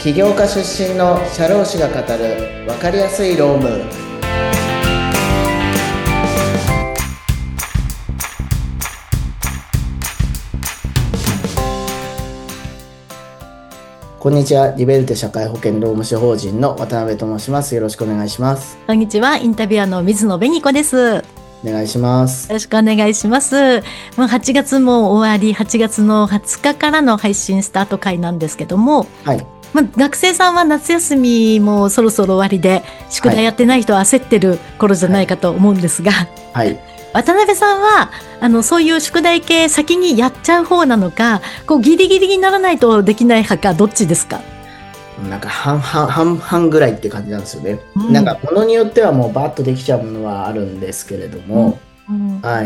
起業家出身の社労士が語る分かりやすい労務。こんにちは。リベルテ社会保険労務士法人の渡辺と申します。よろしくお願いします。 こんにちは。インタビュアーの水野紅子です。よお願いします。 ろしくお願いします。もう8月も終わり、8月の20日からの配信スタート回なんですけども、 はい。 学生さんは夏休みもそろそろ終わりで、宿題やってない人は焦ってる頃じゃないかと思うんですが、 はい。 渡辺さんはそういう宿題系先にやっちゃう方なのか、こうギリギリにならないとできない派か、どっちですか？ なんか半々ぐらいって感じなんですよね。 うん、 なんか物によってはもうバッとできちゃうものはあるんですけれどうん、 も、 うん、 はい。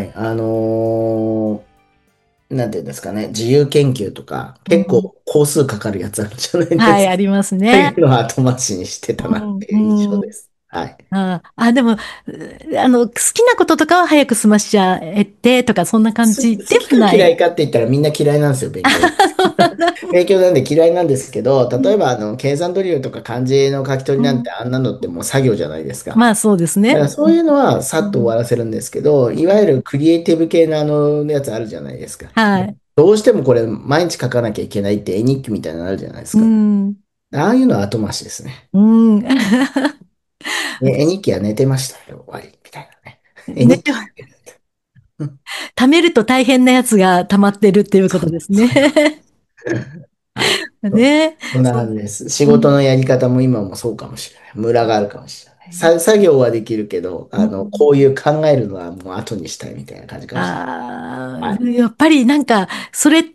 なんていうんですかね、自由研究とか、 うん、 結構工数かかるやつあるじゃないではい、 すか。 ありますそういね。 うのは後回しにしてたなっうん、 ていう印象うん。 です。はい。 でも、好きなこととかは早く済ましちゃえてとか、そんな感じで好きかはない。 嫌いかって言ったらみんな嫌いなんですよ、勉強。勉強なんで嫌いなんですけど、例えば計算ドリルとか漢字の書き取りなんてうん、 あんなのってもう作業じゃないですか。 まあ、そうですね。 だからそういうのはさっと終うん、 わらせるんですけど、いわゆるクリエイティブ系のやつあるじゃないですか。 はい。 どうしてもこれ毎日書かなきゃいけないって絵日記みたいなのあるじゃないですうか。 ん、 ああいうのは後回しですね。 うん。 絵私、 日記は寝てましたよ、終わり、みたいなね。絵ね、 日記。うん。 貯めると大変なやつが溜まってるっていうこそう、 とですね。 そういうことです。はい。 ね。 そんなそう。 感じです。仕うん、 事のやり方も今もそうかもしれない。ムラがあるかもしれない。作業はできるけど、 うん。 こういう考えるのはもう後にしたいみたいな感じかもしれない。はい。 やっぱりなんか、それって、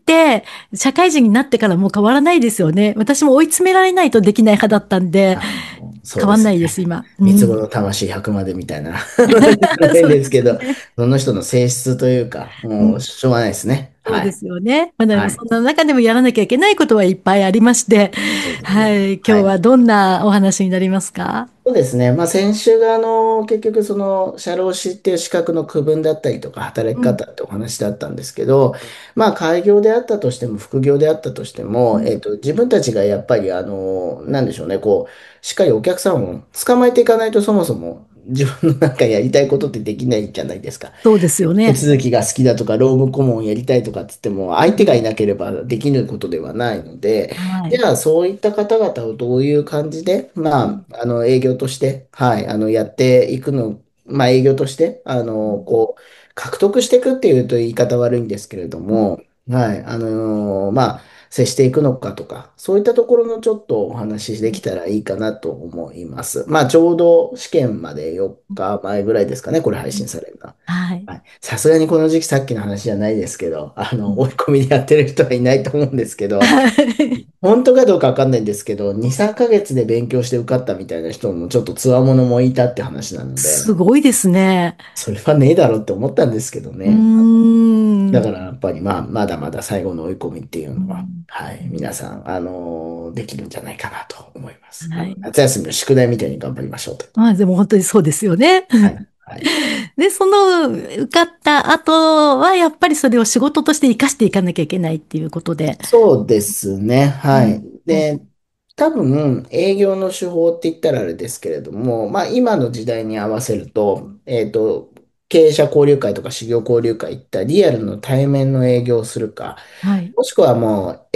社会人になってからもう変わらないですよね。私も追い詰められないとできない派だったんで、 そう変わんないです、 ですね。 今。う三つ子ん。 の魂100までみたいな話じゃないんそうでですけど、 すね。 その人の性質というか、 うん。 もうしょうがないですね。はい。 そうですよね。でもはい。 そんな中でもやらなきゃいけないことはいっぱいありまして、 そうですね。 はい。今日はい。 はどんなお話になりますか？ そうですね。まあ、先週が、結局、その、社労士っていう資格の区分だったりとか、働きうん。 方ってお話だったんですけど、まあ、開業であったとしても、副業であったとしても、 うん。 自分たちがやっぱり、なんでしょうね、こう、しっかりお客さんを捕まえていかないと、そもそも、自分のなんかやりたいことってできないじゃないですか。 そうですよね。 手続きが好きだとか、労務顧問やりたいとかって言っても、相手がいなければできることではないので、 はい。 じゃあ、そういった方々をどういう感じで、 うん。 営業として、はい、やっていくの、まあ、営業として、こう、獲得していくっていうと言い方悪いんですけれどうん。 も、はい、まあ、接していくのかとか、そういったところのちょっとお話しできたらいいかなと思います。まあ、ちょうど試験まで4日前ぐらいですかね、これ配信されるのは。 はい。 はい。さすがにこの時期さっきの話じゃないですけど、 うん。 追い込みでやってる人はいないと思うんですけど、本当かどうかわかんないんですけど、2、3ヶ月で勉強して受かったみたいな人もちょっと強者もいたって話なので、 すごいですね。 それはねえだろって思ったんですけどうーね。だん。 からやっぱりまあ、まだまだ最後の追い込みっていうのは、 うん。 はい、皆さん、できるんじゃないかなと思います。 はい。 夏休みの宿題みたいに頑張りましょうと。 でも本当にそうですよね。 はい。はい。 で、その受かった後は、やっぱりそれを仕事として活かしていかなきゃいけないっていうことで。 そうですね。はい。 うん。 で、多分、営業の手法って言ったらあれですけれども、まあ、今の時代に合わせると、経営者交流会とか修行交流会行ったリアルの対面の営業をするか、 はい。 もしくはもう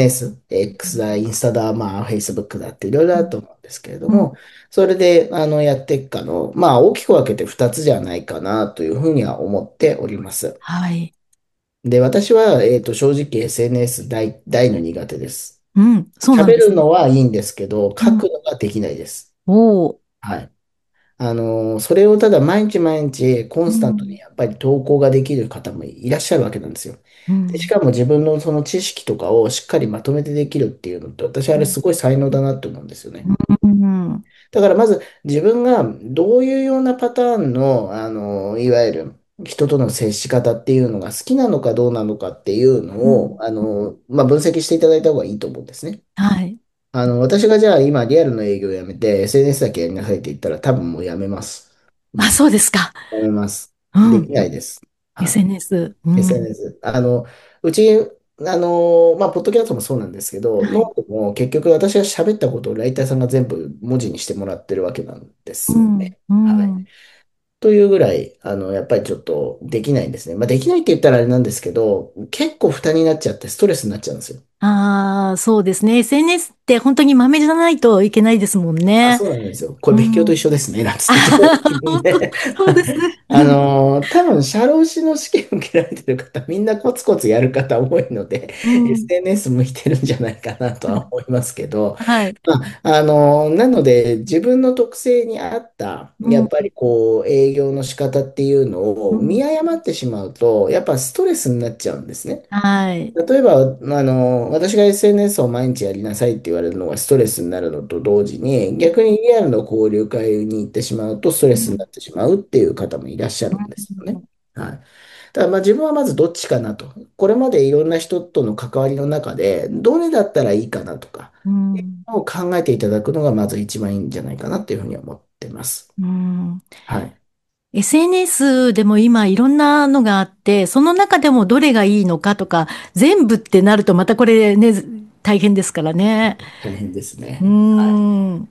SNS、X だ、インスタだ、まあ、Facebook だっていろいろあると思うんですけれどうん。 も、それで、やっていくかの、まあ、大きく分けて2つじゃないかなというふうには思っております。 はい。 で、私は、正直 SNS 大の苦手です。 うん。そうなん喋ですね。 るのはいいんですけど、 うん。 書くのができないです。 おー。 はい。それをただ毎日毎日コンスタントにうん。 やっぱり投稿ができる方もいらっしゃるわけなんですよ。で、しうん。 かも自分のその知識とかをしっかりまとめてできるっていうのって、私あれすごい才能だなって思うんですよね。 うん。 だからまず自分がどういうようなパターンの、いわゆる人との接し方っていうのが好きなのかどうなのかっていうのを、 うん。 まあ、分析していただいた方がいいと思うんですね。 はい。 私がじゃあ今リアルの営業をやめて SNS だけやりなさいって言ったら多分もうやめます。うあ、 ん。 そうですか。 やめます。 うん。 できないです。はい。 SNS。うん。 SNS。うちポッドキャストもそうなんですけど、ノはい。 ートも結局私が喋ったことをライターさんが全部文字にしてもらってるわけなんでうん、 すね。 うはい。 ん。 というぐらい、やっぱりちょっとできないんですね。まあ、できないって言ったらあれなんですけど、結構負担になっちゃってストレスになっちゃうんですよ。 ああ、そうですね。SNS って本当に豆じゃないといけないですもんあ、 ね。 そうなんですよ。これう勉強と一ん。 緒ですね。なんつあってはは自分本当、 でそうですね。 多分、社労士の試験受けられてる方、みんなコツコツやる方多いので、 うん。 SNS 向いてるんじゃないかなとは思いますけど、 はい。 なので、自分の特性に合った、 うん。 やっぱりこう、営業の仕方っていうのを見うん。 誤ってしまうと、やっぱストレスになっちゃうんですね。 はい。 例えば、私が SNS を毎日やりなさいって言われるのがストレスになるのと同時に、逆にリアルの交流会に行ってしまうとストレスになうん。 ってしまうっていう方もいらっしゃるんですよね。はい。ただまあ自分はまずどっちかなと。これまでいろんな人との関わりの中で、どれだったらいいかなとか、 うん。 を考えていただくのがまず一番いいんじゃないかなっていうふうに思ってます。 うん。 はい。 SNS でも今いろんなのがあって、その中でもどれがいいのかとか、全部ってなるとまたこれね、大変ですからね。 大変ですうーね。はい。 ん。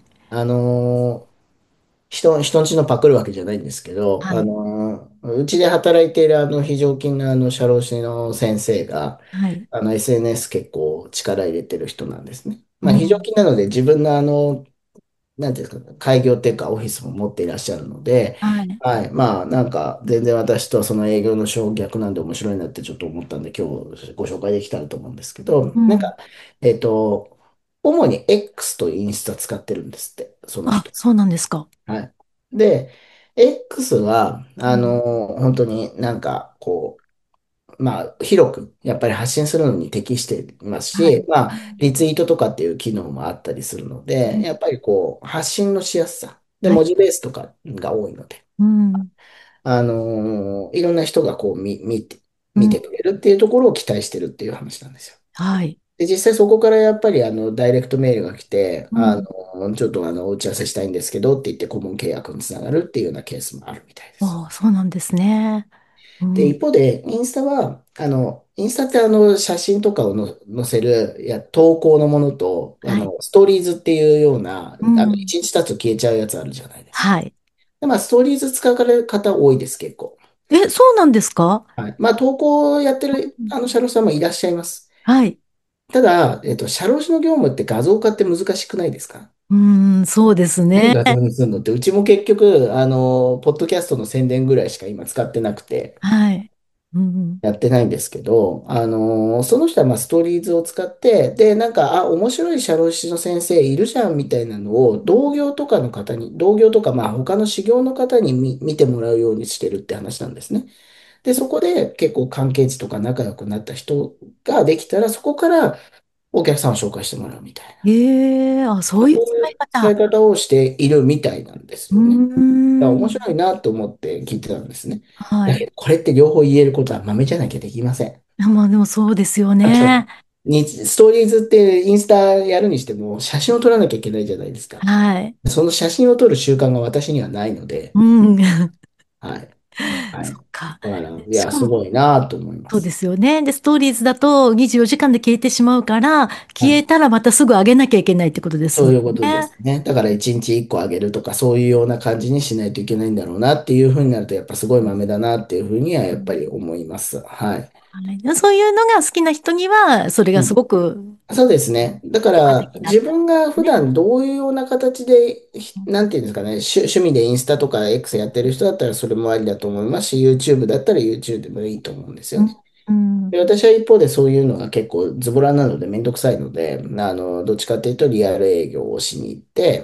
人んちのパクるわけじゃないんですけど、 はい。 うちで働いている非常勤の社労士の先生が、 はい。 SNS 結構力入れてる人なんですね。まあ、非常うん。 勤なので自分のなんていうんですか、開業っていうかオフィスも持っていらっしゃるので、 はい。 はい。まあ、なんか、全然私とその営業の手法逆なんで面白いなってちょっと思ったんで、今日ご紹介できたらと思うんですけど、 うん。 えっと、主に X とインスタ使ってるんですって、そのあ、 人。 そうなんですか。 はい。で、X は、 うん。 本当になんか、こう、まあ、広く、やっぱり発信するのに適していますはい。 し、まあ、リツイートとかっていう機能もあったりするので、 うん。 やっぱりこう、発信のしやすさ。で、 はい。 文字ベースとかが多いので、 うん。 いろんな人がこう、 うん。 見てくれるっていうところを期待してるっていう話なんですよ。 はい。 で、実際そこからやっぱりダイレクトメールが来て、 うん。 ちょっとお打ち合わせしたいんですけどって言って顧問契約につながるっていうようなケースもあるみたいです。 ああ、そうなんですね。うで、 ん。 一方で、インスタって写真とかを載せる、投稿のものと、 はい。 ストーリーズっていうような、 うん。 一日経つと消えちゃうやつあるじゃないですか。 はい。 で、まあ、ストーリーズ使われる方多いです、結構。 え、そうなんですか？ はい。まあ、投稿をやってる、 うん。 社労士さんもいらっしゃいます。 はい。 ただ、社労士の業務って画像化って難しくないですか？ うーん、そうですね。 何画像にするのって、うちも結局、ポッドキャストの宣伝ぐらいしか今使ってなくて、 はい。うん。 やってないんですけど、その人はまあストーリーズを使って、で、なんか、面白い社労士の先生いるじゃんみたいなのを、同業とか、まあ他の修行の方に見てもらうようにしてるって話なんですね。で、そこで結構関係値とか仲良くなった人ができたら、そこからお客さんを紹介してもらうみたいな。 ええ、あ、そういうそういう使い方。 使い方をしているみたいなんですうーよね。だから面ん。 白いなと思って聞いてたんですね。 はい。 だけど、これって両方言えることは豆じゃなきゃできません。 まあでもそうですよあと、 ね。 ストーリーズってインスタやるにしても写真を撮らなきゃいけないじゃないですか。 はい。 その写真を撮る習慣が私にはないので、 うん。 はい。はい。 そっか。 だから、いや、 しかも、 すごいなと思いまそうです。 すよね。で、ストーリーズだと24時間で消えてしまうから、 はい。 消えたらまたすぐ上げなきゃいけないってことですもんそういうことでね。 すね。だから1日1個あげるとか、そういうような感じにしないといけないんだろうなっていうふうになると、やっぱすごい豆だなっていうふうにはやっぱり思います。はい。 はい、でそういうのが好きな人には、それがすうん。 ごくそうですね。だか効果ら、 的だった自分が普ね。 段どういうような形で、なんていうんですかね、趣味でインスタとか X やってる人だったらそれもありだと思いますし、YouTube だったら YouTube でもいいと思うんですようん。 ね。 うん。 で、私は一方でそういうのが結構ズボラなのでめんどくさいので、どっちかっていうとリアル営業をしに行って、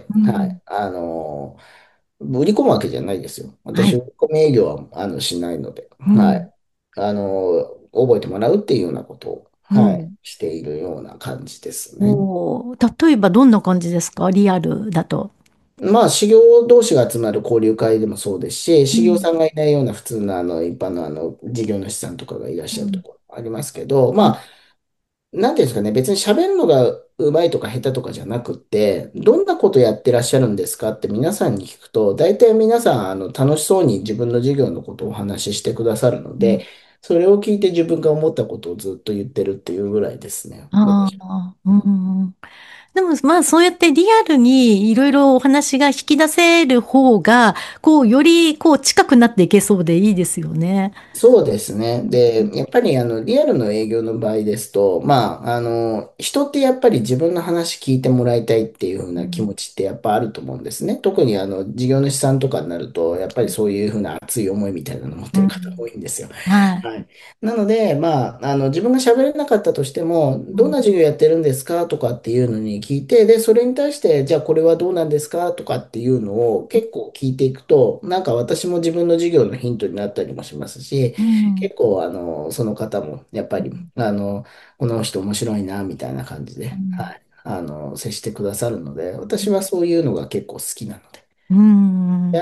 はい。 うん。 売り込むわけじゃないですよ。私、売はい。 り込み営業は、しないので、はい。 うん。 覚えてもらうっていうようなことを、はい、 うん。 しているような感じですね。 おー、例えばどんな感じですか？リアルだと。 まあ、修行同士が集まる交流会でもそうですし、 うん。 修行さんがいないような普通の一般の事業主さんとかがいらっしゃるとうん。 ころありますけど、 うん。 まあ、なんていうんですかね、別に喋るのが上手いとか下手とかじゃなくって、どんなことやってらっしゃるんですかって皆さんに聞くと、大体皆さん楽しそうに自分の事業のことをお話ししてくださるのうん。 で、 それを聞いて自分が思ったことをずっと言ってるっていうぐらいですね。 ああ、うん。でも、まあ、そうやってリアルにいろいろお話が引き出せる方が、こう、より、こう、近くなっていけそうでいいですよね。 そうですね。で、やっぱりリアルの営業の場合ですと、まあ、人ってやっぱり自分の話聞いてもらいたいっていう風な気うん。 持ちってやっぱあると思うんですね。特に事業主さんとかになると、やっぱりそういう風な熱い思いみたいなのを持ってる方多うん。 いんですよ。 はい。 はい。なので、まあ、自分が喋れなかったとしても、 うん。 どんな授業やってるんですかとかっていうのに聞いて、で、それに対して、じゃあこれはどうなんですかとかっていうのを結構聞いていくと、なんか私も自分の授業のヒントになったりもしますし、 うん。 結構、その方も、やっぱり、 うん。 この人面白いな、みたいな感じで、 うん。 はい、接してくださるので、私はそういうのが結構好きなので。 うん。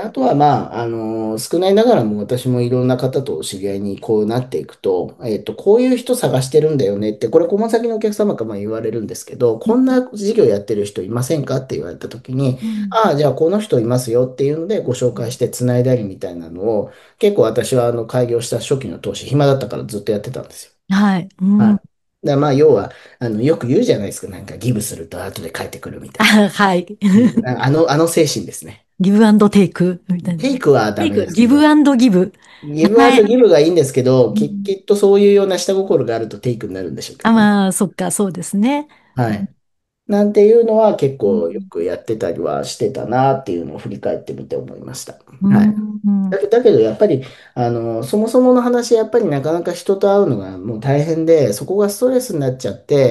で、あとは、まあ、少ないながらも私もいろんな方とお知り合いにこうなっていくと、こういう人探してるんだよねって、これ、顧問先のお客様からも言われるんですけど、こんな事業やってる人いませんかって言われたときに、 うん。 ああ、じゃあこの人いますよっていうのでご紹介してつないだりみたいなのを、結構私は開業した初期の投資、暇だったからずっとやってたんですよ。 はい。うはい。だん。 からまあ、要は、よく言うじゃないですか、なんかギブすると後で帰ってくるみたいな。 あ、はい。 あの精神ですね。 ギブアンドテイクみたいな。 テイクはダテイク、 メですけど、 ギブアンドギブ。 ギブアンはい。 ドギブがいいんですけど、 うん。 きっとそういうような下心があるとテイクになるんでしょうけあ、 どね。 まあ、そっか、そうですね。 はい。なんていうのは結構ようん。 くやってたりはしてたなっていうのを振り返ってみて思いました。 うはい。 ん。 だけどやっぱり、そもそもの話、やっぱりなかなか人と会うのがもう大変で、そこがストレスになっちゃって、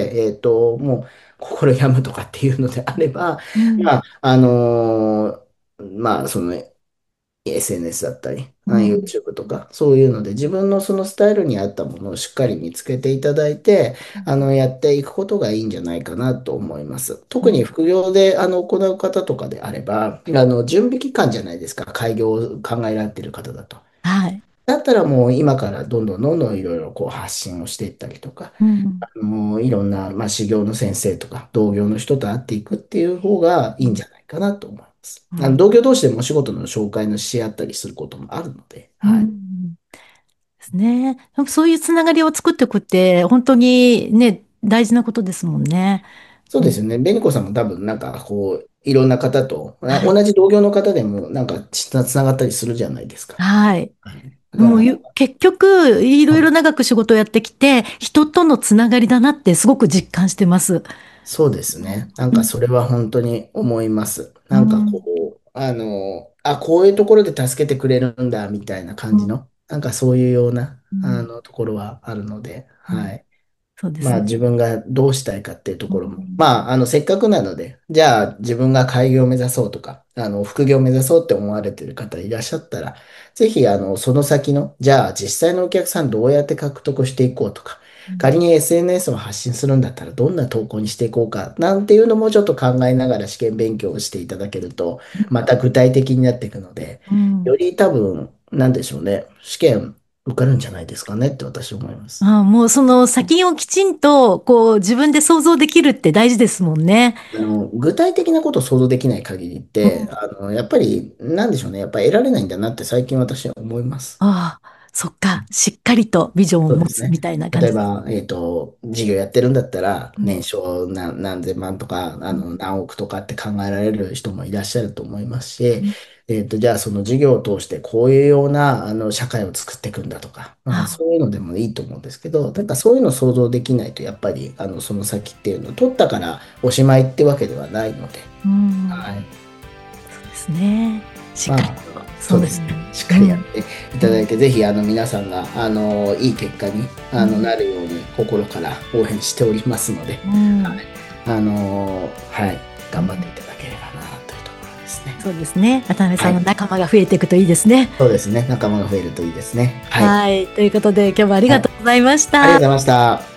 もう心病むとかっていうのであれば、 うん。 まあ、まあ、SNS だったり、 うん。 YouTube とか、そういうので自分のそのスタイルに合ったものをしっかり見つけていただいて、やっていくことがいいんじゃないかなと思います。特に副業で、行う方とかであれば、準備期間じゃないですか、開業を考えられている方だと。 はい。 だったらもう今からどんどんどんどんいろいろこう発信をしていったりとか、 うん。 いろんな、まあ、修行の先生とか、同業の人と会っていくっていう方がいいんじゃないかなと思います。 うん。 同業同士でもお仕事の紹介のし合ったりすることもあるので、 うはい。 ん。ですね。やっぱそういうつながりを作っていくって、本当にね、大事なことですもんね。うん。 そうですよね。ベニコさんも多分なんかこう、いろんな方と、 はい。 同じ同業の方でもなんかつながったりするじゃないですか。 はい。 はい。だから、 もう結局、いろいろはい。 長く仕事をやってきて、人とのつながりだなってすごく実感してます。 そうですね。なんうん。 かそれは本当に思います。なんかうん。 こう、こういうところで助けてくれるんだみたいなうん。 感じの、なんかそういうような、 うん。 ところはあるので、 うん。 はい。 そうですね。 まあ自分がどうしたいかっていうとうころも、 ん。 まあせっかくなので、じゃあ自分が開業を目指そうとか、副業を目指そうって思われている方いらっしゃったら、ぜひその先の、じゃあ実際のお客さんどうやって獲得していこうとか、 うん。 仮に SNS を発信するんだったらどんな投稿にしていこうか、なんていうのもちょっと考えながら試験勉強をしていただけると、また具体的になっていくので、 うん。 より多分、なんでしょうね、試験受かるんじゃないですかねって私は思います。 ああ、もうその先をきちんと、こう、自分で想像できるって大事ですもんね。 具体的なことを想像できない限りっうん。 て、やっぱり、なんでしょうね。やっぱり得られないんだなって最近私は思います。 ああ、そっか。しっかりとビジョンを持そうですね。 つみたいな感じです。 例えば、事業やってるんだったら、 うん。 年商何千万とか、 うん。 何億とかって考えられる人もいらっしゃると思いますし、 うん。 じゃあその事業を通してこういうような、社会を作っていくんだとか、まあ、 あ、 そういうのでもいいと思うんですけど、なんかそういうのを想像できないと、やっぱり、その先っていうのを取ったからおしまいってわけではないので、 うん。 はい。 そうですね。しっかりまあ、 と、その、 そうですね。しっかうん。 りやっていうん。 ただいて、ぜひ皆さんがいい結果にうん。 なるように心から応援しておりますので、 うん。 はい。はい。 うん。 頑張っていただければなというところですね。 そうですね。渡辺さんのはい。 仲間が増えていくといいですね。 そうですね。仲間が増えるといいですね。はい。 はい。ということで、今日もありはい。 がとうございました。 ありがとうございました。